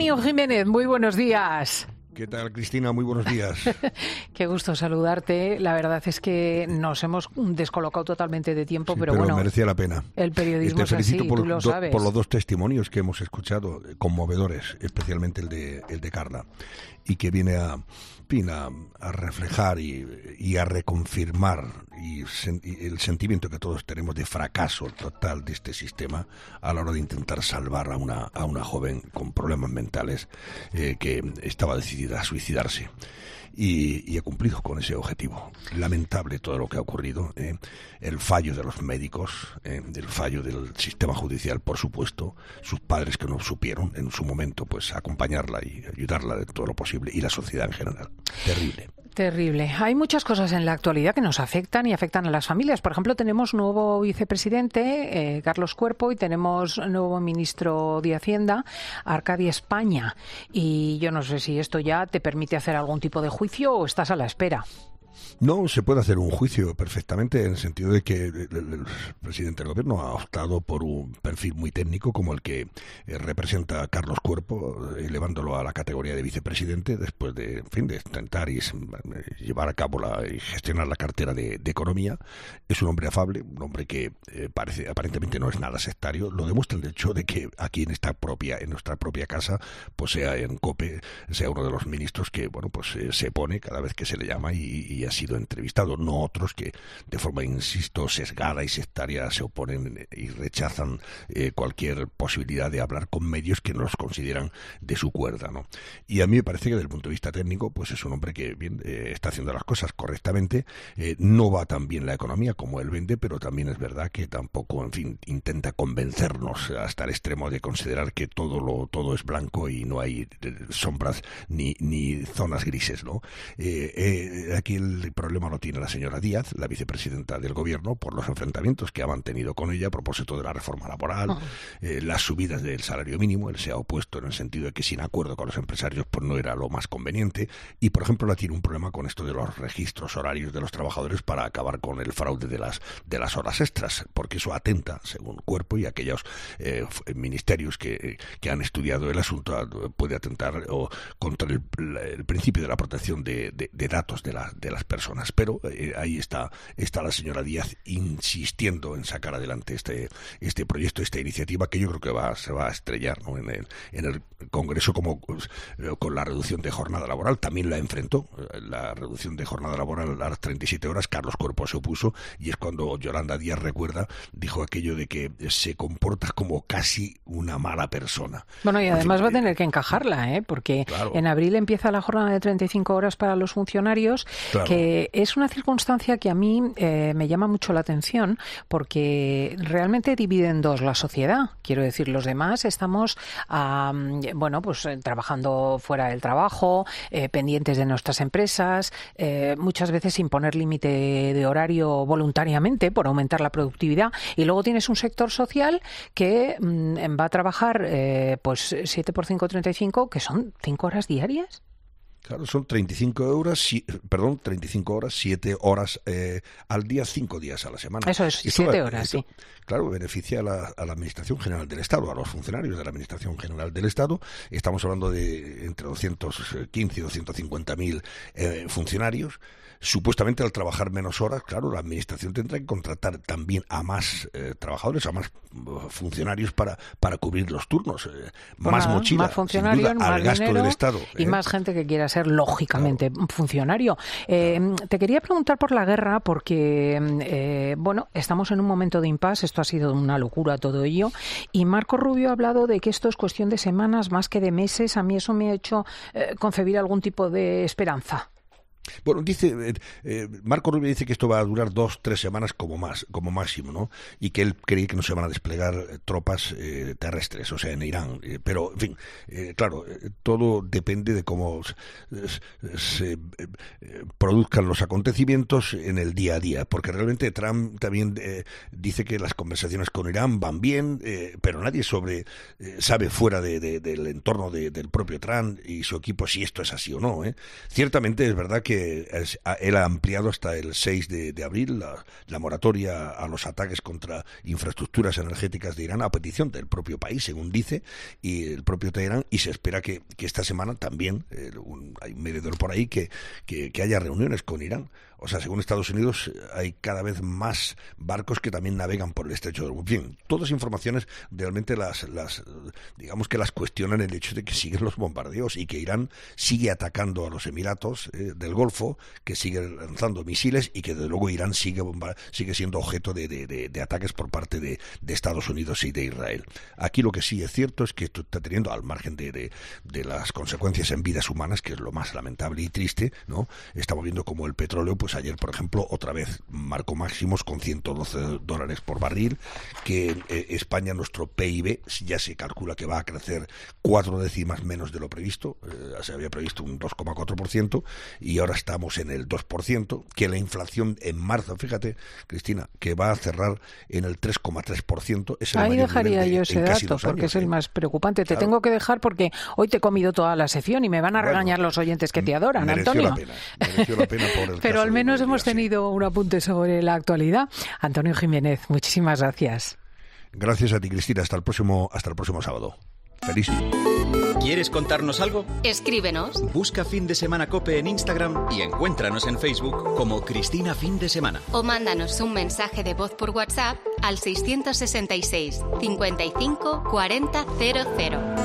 Antonio Jiménez, muy buenos días. ¿Qué tal, Cristina? Muy buenos días. Qué gusto saludarte. La verdad es que nos hemos descolocado totalmente de tiempo, Sí, pero bueno, merecía la pena. El periodismo Te felicito es así, tú lo sabes. por los dos testimonios que hemos escuchado, conmovedores, especialmente el de Carla, y que viene a reflejar y a reconfirmar y el sentimiento que todos tenemos de fracaso total de este sistema a la hora de intentar salvar a una joven con problemas mentales que estaba decidida a suicidarse. Y ha cumplido con ese objetivo. Lamentable todo lo que ha ocurrido, el fallo de los médicos, el fallo del sistema judicial, por supuesto, sus padres que no supieron en su momento pues acompañarla y ayudarla de todo lo posible, y la sociedad en general. Terrible. Terrible. Hay muchas cosas en la actualidad que nos afectan y afectan a las familias. Por ejemplo, tenemos nuevo vicepresidente, Carlos Cuerpo, y tenemos nuevo ministro de Hacienda, Arcadia España. Y yo no sé si esto ya te permite hacer algún tipo de juicio o estás a la espera. No, se puede hacer un juicio perfectamente, en el sentido de que el presidente del gobierno ha optado por un perfil muy técnico como el que representa a Carlos Cuerpo, elevándolo a la categoría de vicepresidente después de, de intentar llevar a cabo y gestionar la cartera de Economía. Es un hombre afable, un hombre que aparentemente no es nada sectario. Lo demuestra el hecho de que aquí en nuestra propia casa, pues sea en COPE, sea uno de los ministros que, bueno, pues se pone cada vez que se le llama y ha sido entrevistado, no otros que de forma, insisto, sesgada y sectaria se oponen y rechazan cualquier posibilidad de hablar con medios que no los consideran de su cuerda, ¿no? Y a mí me parece que desde el punto de vista técnico, pues es un hombre que bien está haciendo las cosas correctamente, no va tan bien la economía como él vende, pero también es verdad que tampoco, en fin, intenta convencernos hasta el extremo de considerar que todo es blanco y no hay sombras ni zonas grises, ¿no? Aquí el problema lo tiene la señora Díaz, la vicepresidenta del gobierno, por los enfrentamientos que ha mantenido con ella a propósito de la reforma laboral, las subidas del salario mínimo. Él se ha opuesto en el sentido de que sin acuerdo con los empresarios pues no era lo más conveniente, y por ejemplo la tiene un problema con esto de los registros horarios de los trabajadores para acabar con el fraude de las horas extras, porque eso atenta, según Cuerpo y aquellos ministerios que han estudiado el asunto, puede atentar contra el principio de la protección de datos de las personas. Pero ahí está la señora Díaz insistiendo en sacar adelante este proyecto, esta iniciativa, que yo creo que se va a estrellar, ¿no?, en el Congreso, como con la reducción de jornada laboral. También la enfrentó, la reducción de jornada laboral a las 37 horas. Carlos Cuerpo se opuso, y es cuando Yolanda Díaz, dijo aquello de que se comporta como casi una mala persona. Bueno, y además va a tener que encajarla, porque claro, en abril empieza la jornada de 35 horas para los funcionarios, claro, que es una circunstancia que a mí me llama mucho la atención, porque realmente divide en dos la sociedad. Quiero decir, los demás estamos trabajando fuera del trabajo, pendientes de nuestras empresas, muchas veces sin poner límite de horario voluntariamente por aumentar la productividad, y luego tienes un sector social que va a trabajar 7 por 5, 35, que son 5 horas diarias. Claro, son 35 horas, 7 horas al día, 5 días a la semana. Eso es, 7 horas, sí. Claro, beneficia a la Administración General del Estado, a los funcionarios de la Administración General del Estado. Estamos hablando de entre 215 y 250.000 funcionarios. Supuestamente, al trabajar menos horas, claro, la Administración tendrá que contratar también a más trabajadores, a más funcionarios para cubrir los turnos. Más mochila, más funcionarios, sin duda, más al gasto dinero, del Estado. Y más gente que quiera ser, lógicamente, claro, funcionario. Te quería preguntar por la guerra, porque, estamos en un momento de impasse. Esto ha sido una locura, todo ello. Y Marco Rubio ha hablado de que esto es cuestión de semanas más que de meses. A mí eso me ha hecho concebir algún tipo de esperanza. Bueno, Marco Rubio dice que esto va a durar 2-3 semanas como máximo, ¿no? Y que él cree que no se van a desplegar tropas terrestres, o sea, en Irán. Pero, en fin, claro, todo depende de cómo se produzcan los acontecimientos en el día a día, porque realmente Trump también dice que las conversaciones con Irán van bien, pero nadie sabe fuera del entorno del propio Trump y su equipo si esto es así o no, ¿eh? Ciertamente es verdad que que él ha ampliado hasta el 6 de abril la moratoria a los ataques contra infraestructuras energéticas de Irán a petición del propio país, según dice, y el propio Teherán, y se espera que esta semana también, hay un mediador por ahí, que haya reuniones con Irán. O sea, según Estados Unidos, hay cada vez más barcos que también navegan por el estrecho de Hormuz. Bien, todas informaciones realmente digamos que las cuestionan el hecho de que siguen los bombardeos y que Irán sigue atacando a los Emiratos del Golfo, que sigue lanzando misiles y que desde luego Irán sigue siendo objeto de ataques por parte de Estados Unidos y de Israel. Aquí lo que sí es cierto es que esto está teniendo, al margen de las consecuencias en vidas humanas, que es lo más lamentable y triste, ¿no? Estamos viendo como el petróleo, pues ayer, por ejemplo, otra vez marcó máximos con $112 por barril, que España, nuestro PIB, ya se calcula que va a crecer 4 décimas menos de lo previsto. Se había previsto un 2,4% y ahora estamos en el 2%, que la inflación en marzo, fíjate, Cristina, que va a cerrar en el 3,3%. Ahí dejaría yo ese dato, porque es el más preocupante. Te tengo que dejar porque hoy te he comido toda la sección y me van a regañar los oyentes que te adoran, Antonio. Mereció la pena por el Pero al menos hemos tenido un apunte sobre la actualidad. Antonio Jiménez, muchísimas gracias. Gracias a ti, Cristina. Hasta el próximo sábado. Feliz. ¿Quieres contarnos algo? Escríbenos. Busca Fin de Semana COPE en Instagram y encuéntranos en Facebook como Cristina Fin de Semana. O mándanos un mensaje de voz por WhatsApp al 666 55 40 00.